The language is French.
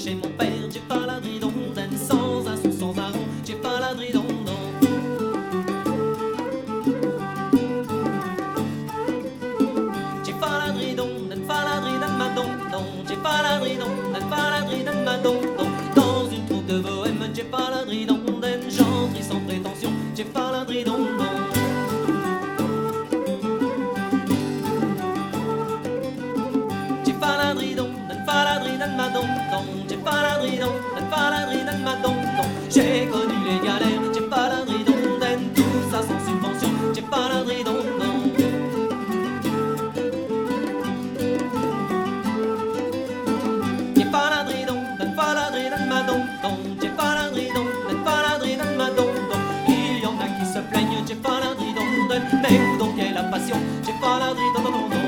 chez mon père. J'ai pas la dridondaine, sans un sou, sans un rond. J'ai pas la dridondaine. J'ai pas la dridondaine, pas la dridondaine, ma don don. J'ai pas la dridondaine, pas la dridondaine, ma don don. Dans une troupe de bohème, j'ai pas la dridondaine. J'entre sans prétention, j'ai pas la dridondaine. J'ai pas la dridondaine, pas la dridondaine, ma don don. J'ai pas la dridondaine, pas la dridondaine, ma don don. J'ai connu les galères, j'ai pas la dridondaine. Tout ça sans subvention, j'ai pas la dridondaine. J'ai pas la dridondaine, pas la dridondaine, ma don don. J'ai pas la dridondaine, pas la dridondaine, ma don don. Il y en a qui se plaignent, j'ai pas la dridondaine. Mais où donc est la passion? J'ai pas la dridondaine.